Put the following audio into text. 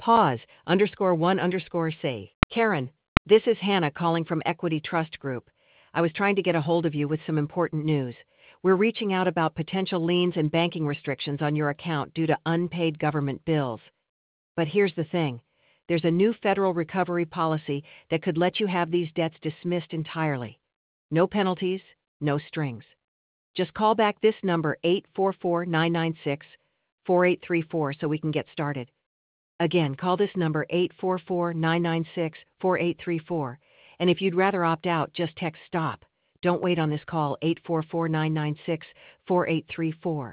Pause, _1_say. Karen, this is Hannah calling from Equity Trust Group. I was trying to get a hold of you with some important news. We're reaching out about potential liens and banking restrictions on your account due to unpaid government bills. But here's the thing. There's a new federal recovery policy that could let you have these debts dismissed entirely. No penalties, no strings. Just call back this number 844-996-4834 so we can get started. Again, call this number 844-996-4834. And if you'd rather opt out, just text STOP. Don't wait on this call, 844-996-4834.